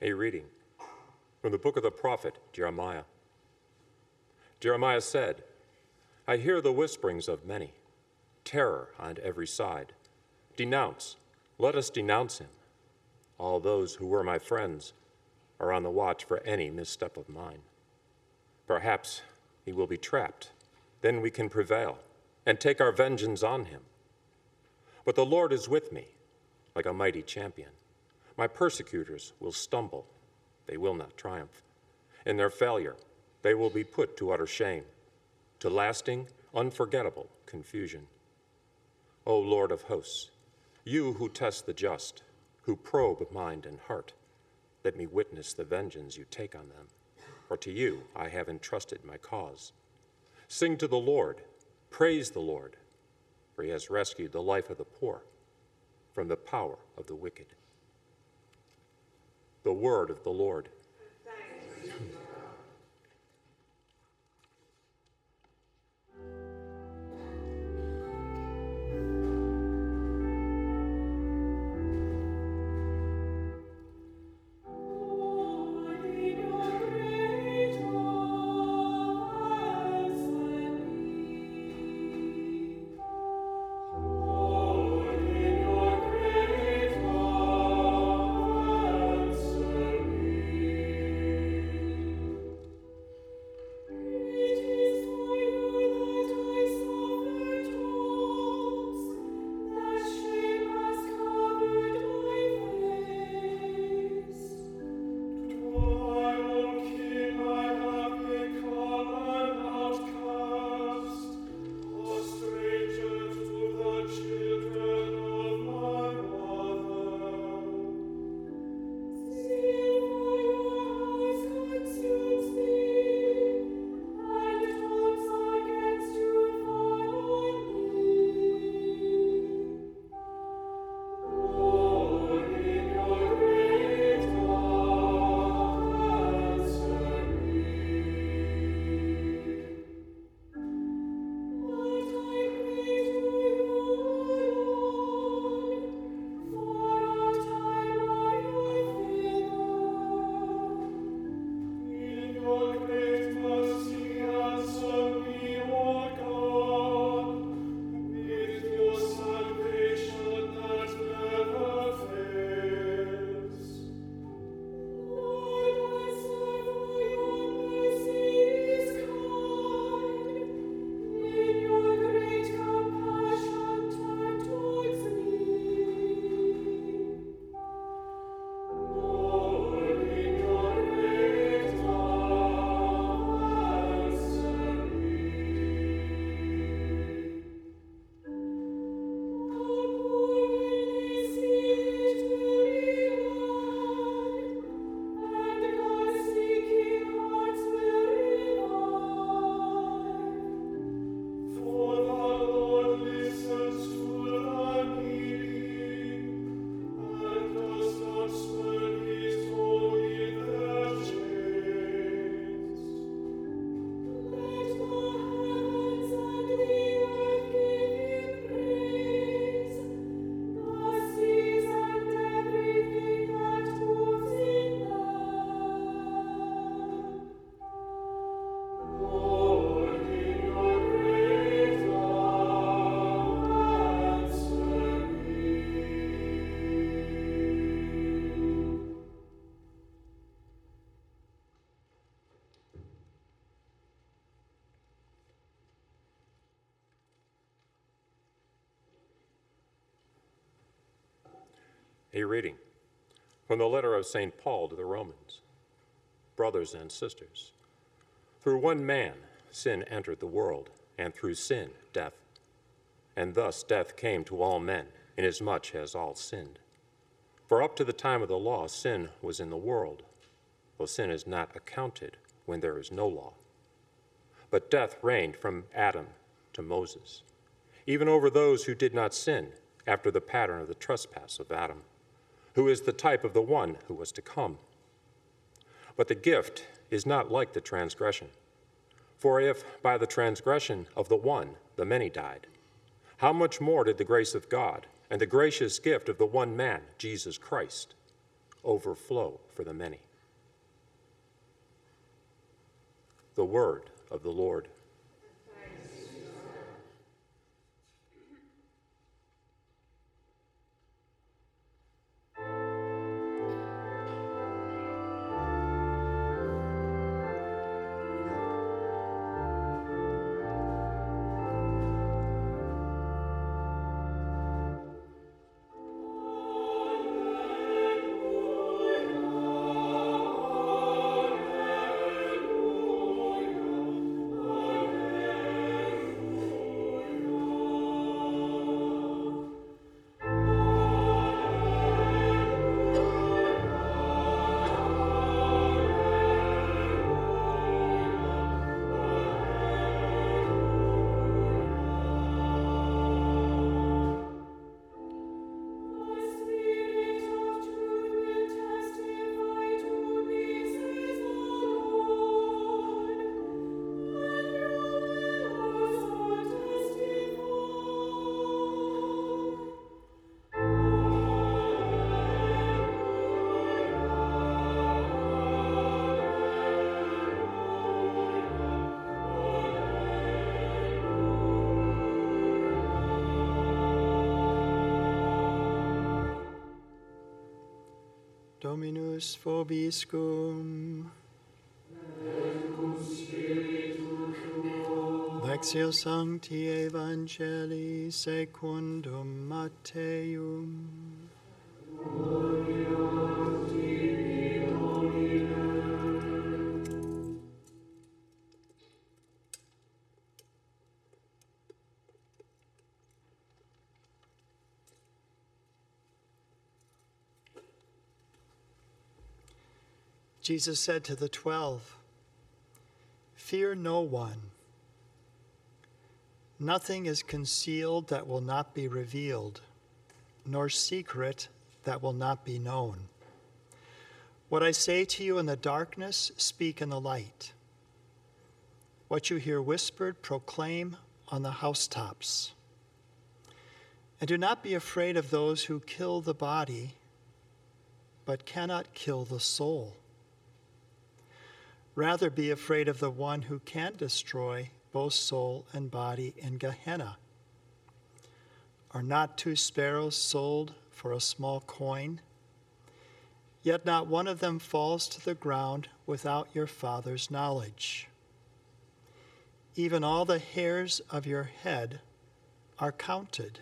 A reading from the book of the prophet Jeremiah. Jeremiah said, I hear the whisperings of many, terror on every side. Denounce, let us denounce him. All those who were my friends are on the watch for any misstep of mine. Perhaps he will be trapped, then we can prevail and take our vengeance on him. But the Lord is with me, like a mighty champion. My persecutors will stumble, they will not triumph. In their failure, they will be put to utter shame, to lasting, unforgettable confusion. O Lord of hosts, you who test the just, who probe mind and heart, let me witness the vengeance you take on them, for to you I have entrusted my cause. Sing to the Lord, praise the Lord, for he has rescued the life of the poor from the power of the wicked. The word of the Lord. Thanks be to God. A reading from the letter of St. Paul to the Romans. Brothers and sisters, through one man sin entered the world, and through sin death. And thus death came to all men, inasmuch as all sinned. For up to the time of the law, sin was in the world, though sin is not accounted when there is no law. But death reigned from Adam to Moses, even over those who did not sin, after the pattern of the trespass of Adam, who is the type of the one who was to come. But the gift is not like the transgression. For if by the transgression of the one the many died, how much more did the grace of God and the gracious gift of the one man, Jesus Christ, overflow for the many. The word of the Lord. Dominus vobiscum. Lectio Sancti Evangelii secundum Matteum. Jesus said to the 12, "Fear no one. Nothing is concealed that will not be revealed, nor secret that will not be known. What I say to you in the darkness, speak in the light. What you hear whispered, proclaim on the housetops. And do not be afraid of those who kill the body, but cannot kill the soul. Rather be afraid of the one who can destroy both soul and body in Gehenna. Are not 2 sparrows sold for a small coin? Yet not one of them falls to the ground without your Father's knowledge. Even all the hairs of your head are counted.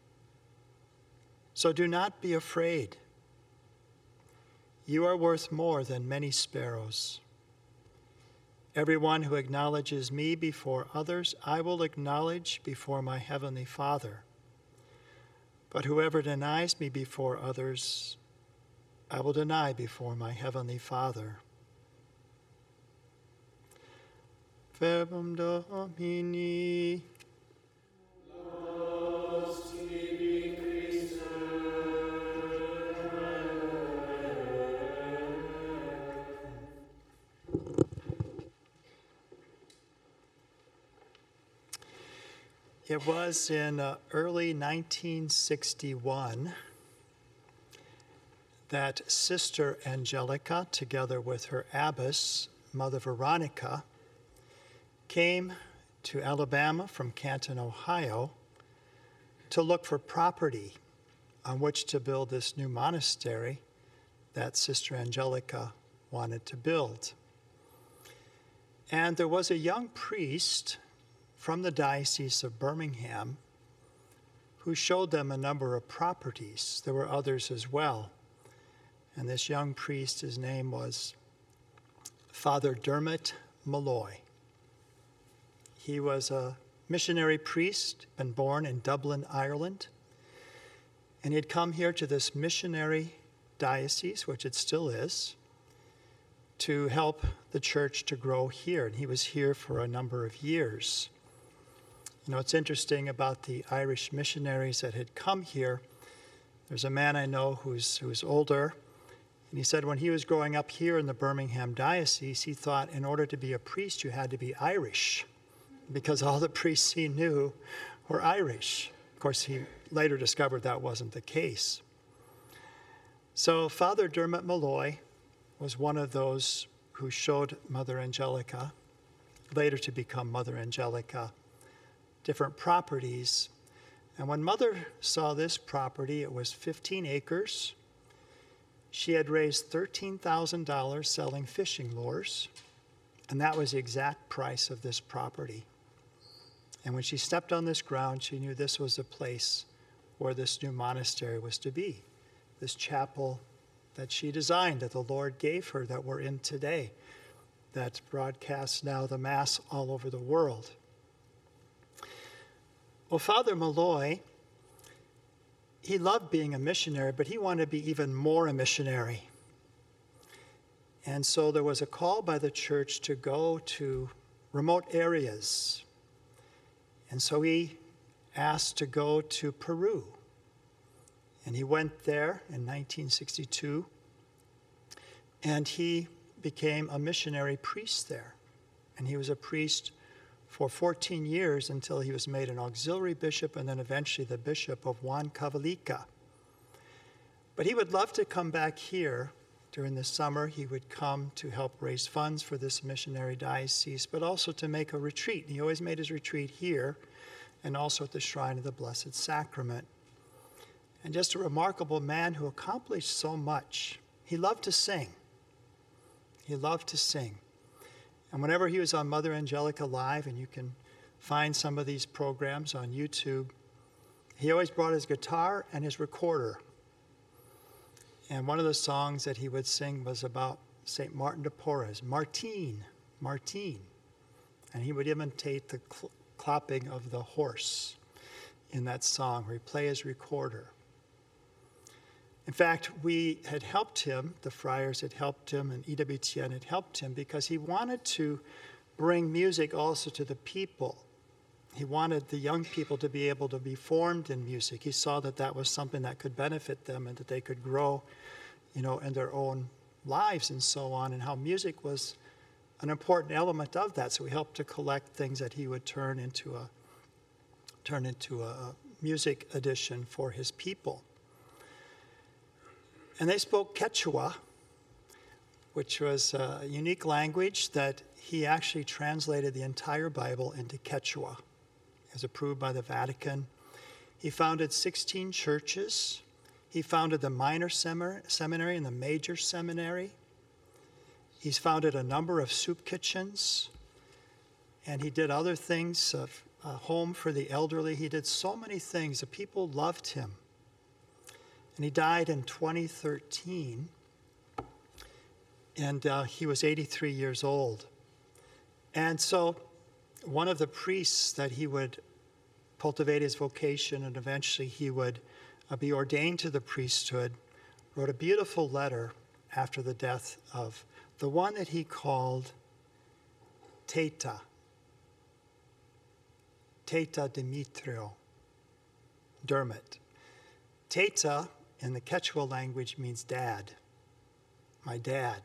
So do not be afraid. You are worth more than many sparrows. Everyone who acknowledges me before others, I will acknowledge before my heavenly Father. But whoever denies me before others, I will deny before my heavenly Father." Verbum Domini. It was in early 1961 that Sister Angelica, together with her abbess, Mother Veronica, came to Alabama from Canton, Ohio, to look for property on which to build this new monastery that Sister Angelica wanted to build. And there was a young priest from the Diocese of Birmingham who showed them a number of properties. There were others as well. And this young priest, his name was Father Dermot Malloy. He was a missionary priest, been born in Dublin, Ireland. And he had come here to this missionary diocese, which it still is, to help the church to grow here. And he was here for a number of years. You know, it's interesting about the Irish missionaries that had come here. There's a man I know who's older, and he said when he was growing up here in the Birmingham diocese, he thought in order to be a priest, you had to be Irish, because all the priests he knew were Irish. Of course, he later discovered that wasn't the case. So Father Dermot Malloy was one of those who showed Mother Angelica, later to become Mother Angelica, different properties. And when Mother saw this property, it was 15 acres. She had raised $13,000 selling fishing lures, and that was the exact price of this property. And when she stepped on this ground, she knew this was the place where this new monastery was to be, this chapel that she designed, that the Lord gave her, that we're in today, that broadcasts now the Mass all over the world. Well, Father Malloy, he loved being a missionary, but he wanted to be even more a missionary. And so there was a call by the church to go to remote areas. And so he asked to go to Peru. And he went there in 1962, and he became a missionary priest there. And he was a priest for 14 years until he was made an auxiliary bishop and then eventually the bishop of Huancavelica. But he would love to come back here during the summer. He would come to help raise funds for this missionary diocese, but also to make a retreat. He always made his retreat here and also at the Shrine of the Blessed Sacrament. And just a remarkable man who accomplished so much. He loved to sing. He loved to sing. And whenever he was on Mother Angelica Live, and you can find some of these programs on YouTube, he always brought his guitar and his recorder. And one of the songs that he would sing was about St. Martin de Porres, Martine, Martine. And he would imitate the clapping of the horse in that song, where he played his recorder. In fact, we had helped him, the friars had helped him, and EWTN had helped him because he wanted to bring music also to the people. He wanted the young people to be able to be formed in music. He saw that that was something that could benefit them and that they could grow, in their own lives and so on, and how music was an important element of that. So we helped to collect things that he would turn into a music edition for his people. And they spoke Quechua, which was a unique language that he actually translated the entire Bible into Quechua. It was approved by the Vatican. He founded 16 churches. He founded the minor seminary and the major seminary. He's founded a number of soup kitchens. And he did other things, a home for the elderly. He did so many things. The people loved him. And he died in 2013, and he was 83 years old. And so one of the priests that he would cultivate his vocation, and eventually he would be ordained to the priesthood, wrote a beautiful letter after the death of the one that he called Teta Demetrio Dermot. Teta in the Quechua language means dad, my dad.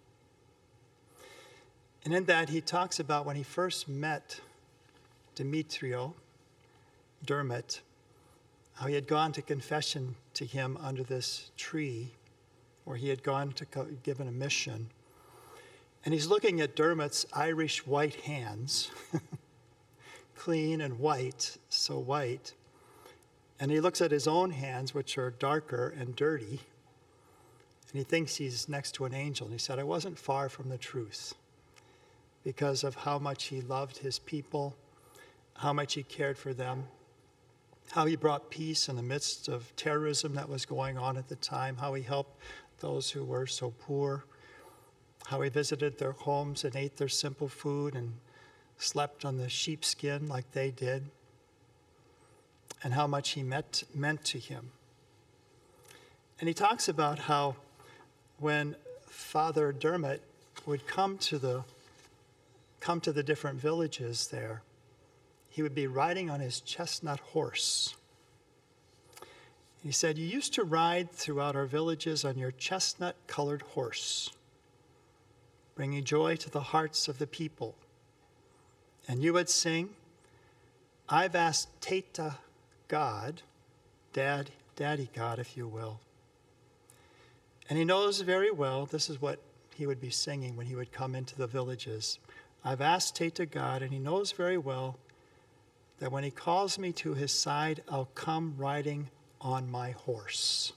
And in that, he talks about when he first met Demetrio Dermot, how he had gone to confession to him under this tree, where he had gone to give a mission. And he's looking at Dermot's Irish white hands, clean and white, so white. And he looks at his own hands, which are darker and dirty, and he thinks he's next to an angel. And he said, I wasn't far from the truth because of how much he loved his people, how much he cared for them, how he brought peace in the midst of terrorism that was going on at the time, how he helped those who were so poor, how he visited their homes and ate their simple food and slept on the sheepskin like they did, and how much he meant to him. And he talks about how when Father Dermot would come to the different villages there, he would be riding on his chestnut horse. He said, you used to ride throughout our villages on your chestnut-colored horse, bringing joy to the hearts of the people. And you would sing, I've asked Teta God, Daddy God, if you will, And he knows very well, this is what he would be singing when he would come into the villages. I've asked Teta God, and he knows very well that when he calls me to his side, I'll come riding on my horse.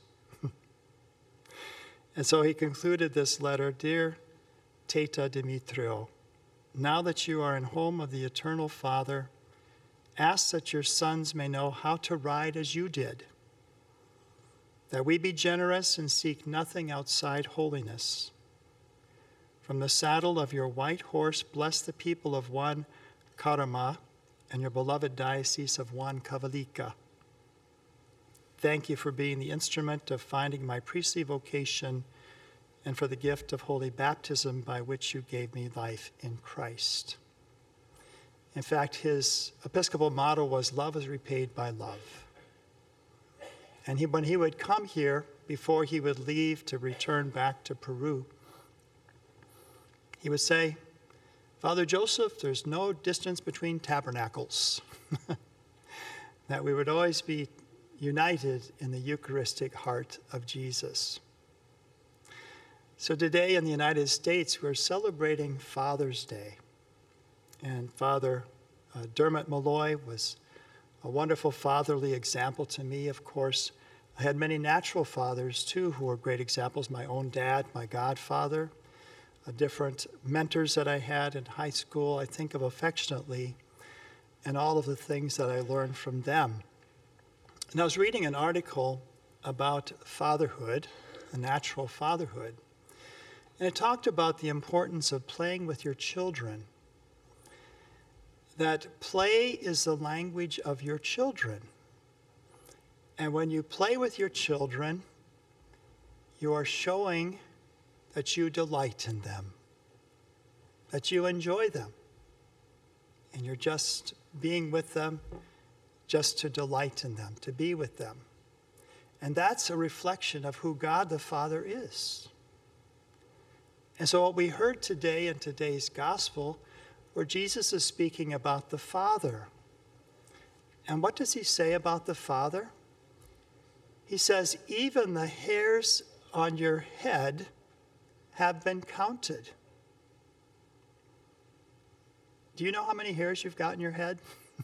And so he concluded this letter, Dear Teta Dimitrio, now that you are in home of the Eternal Father, ask that your sons may know how to ride as you did, that we be generous and seek nothing outside holiness. From the saddle of your white horse, bless the people of Juan Karama and your beloved diocese of Juan Kavalika. Thank you for being the instrument of finding my priestly vocation and for the gift of holy baptism by which you gave me life in Christ. In fact, his Episcopal motto was, love is repaid by love. And when he would come here, before he would leave to return back to Peru, he would say, Father Joseph, there's no distance between tabernacles. That we would always be united in the Eucharistic heart of Jesus. So today in the United States, we're celebrating Father's Day. And Father Dermot Malloy was a wonderful fatherly example to me. Of course, I had many natural fathers, too, who were great examples. My own dad, my godfather, different mentors that I had in high school, I think of affectionately, and all of the things that I learned from them. And I was reading an article about fatherhood, a natural fatherhood, and it talked about the importance of playing with your children. That play is the language of your children. And when you play with your children, you are showing that you delight in them, that you enjoy them. And you're just being with them just to delight in them, to be with them. And that's a reflection of who God the Father is. And so what we heard today in today's gospel, where Jesus is speaking about the Father. And what does he say about the Father? He says, even the hairs on your head have been counted. Do you know how many hairs you've got in your head?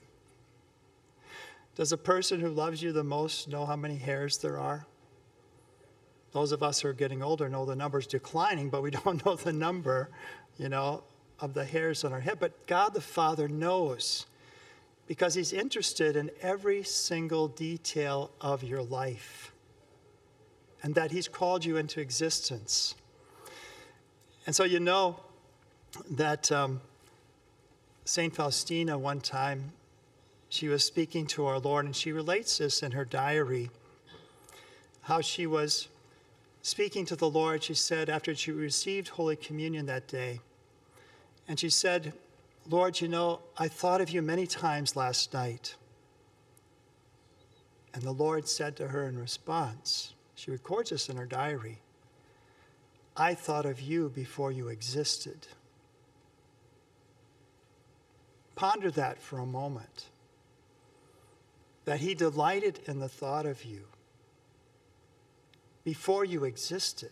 Does a person who loves you the most know how many hairs there are? Those of us who are getting older know the number's declining, but we don't know the number, of the hairs on our head. But God the Father knows, because he's interested in every single detail of your life, and that he's called you into existence. And so you know that St. Faustina one time, she was speaking to our Lord, and she relates this in her diary, how she was speaking to the Lord. She said, after she received Holy Communion that day, and she said, Lord, I thought of you many times last night. And the Lord said to her in response, she records this in her diary, I thought of you before you existed. Ponder that for a moment, that he delighted in the thought of you before you existed.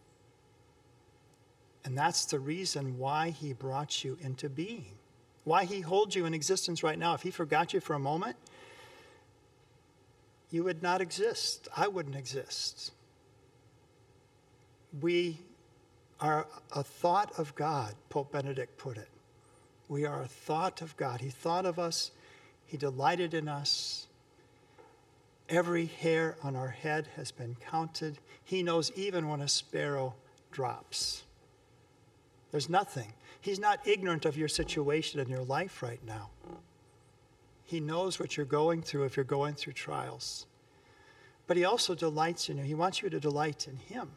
And that's the reason why he brought you into being, why he holds you in existence right now. If he forgot you for a moment, you would not exist. I wouldn't exist. We are a thought of God, Pope Benedict put it. We are a thought of God. He thought of us. He delighted in us. Every hair on our head has been counted. He knows even when a sparrow drops. There's nothing. He's not ignorant of your situation in your life right now. He knows what you're going through if you're going through trials. But he also delights in you. He wants you to delight in him.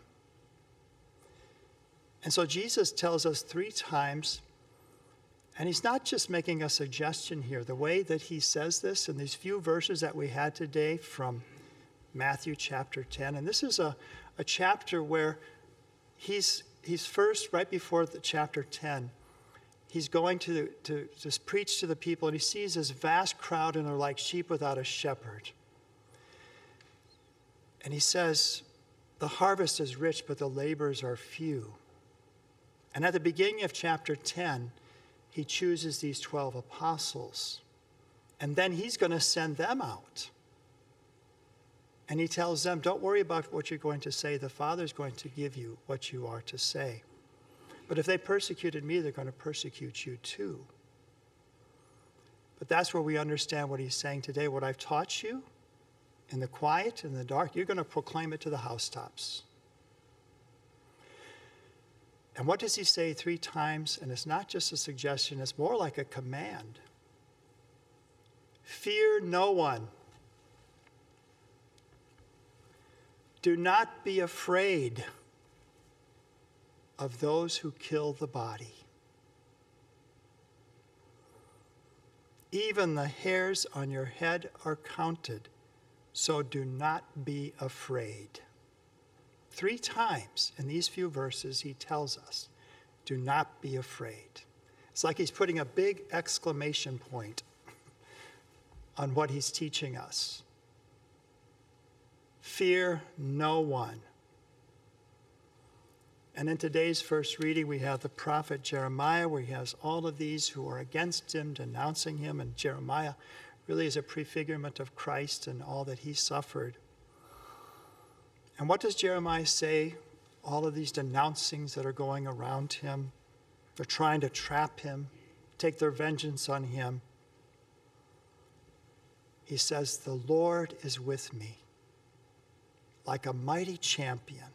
And so Jesus tells us 3 times, and he's not just making a suggestion here. The way that he says this in these few verses that we had today from Matthew chapter 10, and this is a chapter where he's first, right before the chapter 10, he's going to just preach to the people, and he sees this vast crowd, and they're like sheep without a shepherd. And he says, The harvest is rich, but the laborers are few. And at the beginning of chapter 10, he chooses these 12 apostles. And then he's going to send them out. And he tells them, don't worry about what you're going to say. The Father's going to give you what you are to say. But if they persecuted me, they're going to persecute you too. But that's where we understand what he's saying today. What I've taught you in the quiet, in the dark, you're going to proclaim it to the housetops. And what does he say 3 times? And it's not just a suggestion, it's more like a command. Fear no one. Do not be afraid of those who kill the body. Even the hairs on your head are counted, so do not be afraid. 3 times in these few verses, he tells us, do not be afraid. It's like he's putting a big exclamation point on what he's teaching us. Fear no one. And in today's first reading, we have the prophet Jeremiah, where he has all of these who are against him, denouncing him. And Jeremiah really is a prefigurement of Christ and all that he suffered. And what does Jeremiah say? All of these denouncings that are going around him. They're trying to trap him, take their vengeance on him. He says, the Lord is with me, like a mighty champion.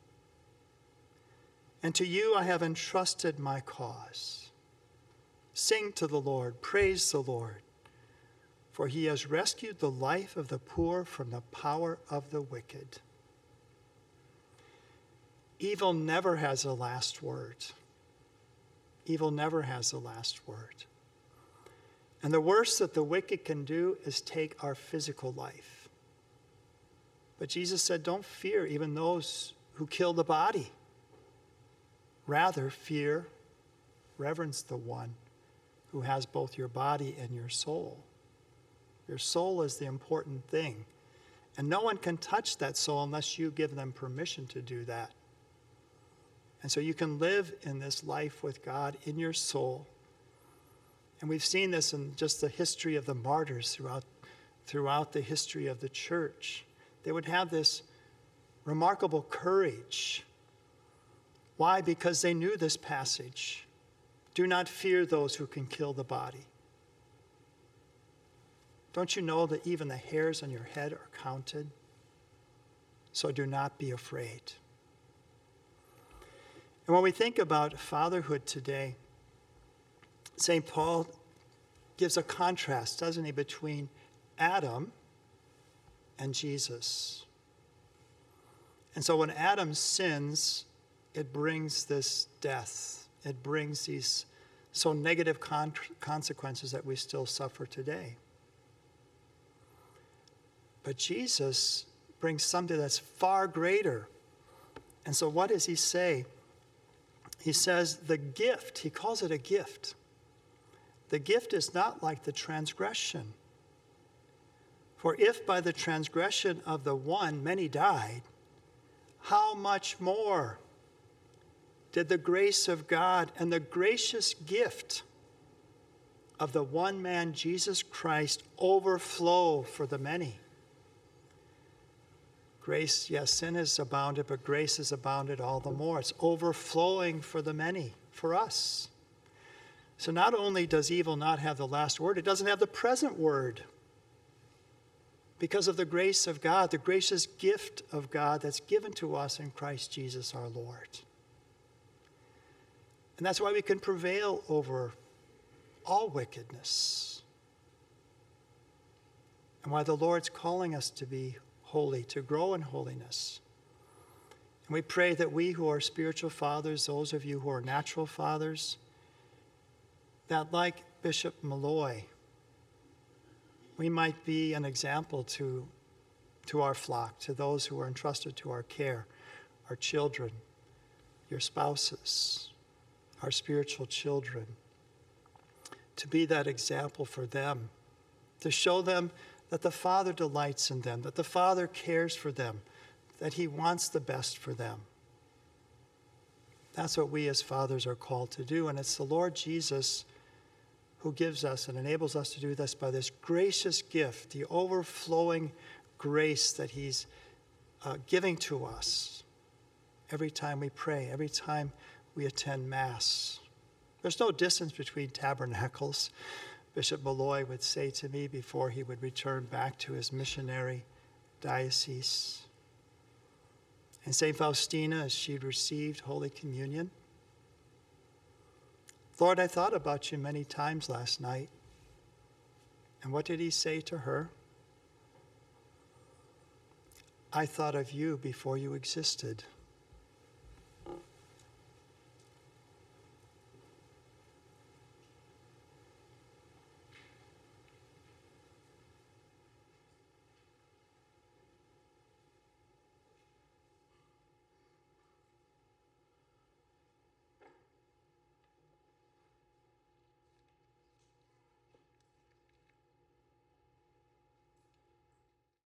And to you I have entrusted my cause. Sing to the Lord, praise the Lord, for he has rescued the life of the poor from the power of the wicked. Evil never has a last word. Evil never has a last word. And the worst that the wicked can do is take our physical life. But Jesus said, don't fear even those who kill the body. Rather, fear, reverence the one who has both your body and your soul. Your soul is the important thing. And no one can touch that soul unless you give them permission to do that. And so you can live in this life with God in your soul. And we've seen this in just the history of the martyrs throughout the history of the church. They would have this remarkable courage. Why? Because they knew this passage. Do not fear those who can kill the body. Don't you know that even the hairs on your head are counted? So do not be afraid. And when we think about fatherhood today, St. Paul gives a contrast, doesn't he, between Adam and Jesus. And so when Adam sins, it brings this death. It brings these so negative consequences that we still suffer today. But Jesus brings something that's far greater. And so what does he say? He says the gift, he calls it a gift. The gift is not like the transgression. For if by the transgression of the one many died, how much more did the grace of God and the gracious gift of the one man, Jesus Christ, overflow for the many? Grace, yes, sin has abounded, but grace has abounded all the more. It's overflowing for the many, for us. So not only does evil not have the last word, it doesn't have the present word. Because of the grace of God, the gracious gift of God that's given to us in Christ Jesus our Lord. And that's why we can prevail over all wickedness. And why the Lord's calling us to be holy, to grow in holiness. And we pray that we who are spiritual fathers, those of you who are natural fathers, that like Bishop Malloy, we might be an example to our flock, to those who are entrusted to our care, our children, your spouses, our spiritual children, to be that example for them, to show them that the Father delights in them, that the Father cares for them, that he wants the best for them. That's what we as fathers are called to do, and it's the Lord Jesus who gives us and enables us to do this by this gracious gift, the overflowing grace that he's giving to us every time we pray, every time we attend Mass. There's no distance between tabernacles, Bishop Malloy would say to me before he would return back to his missionary diocese. And St. Faustina, as she received Holy Communion, Lord, I thought about you many times last night. And what did he say to her? I thought of you before you existed.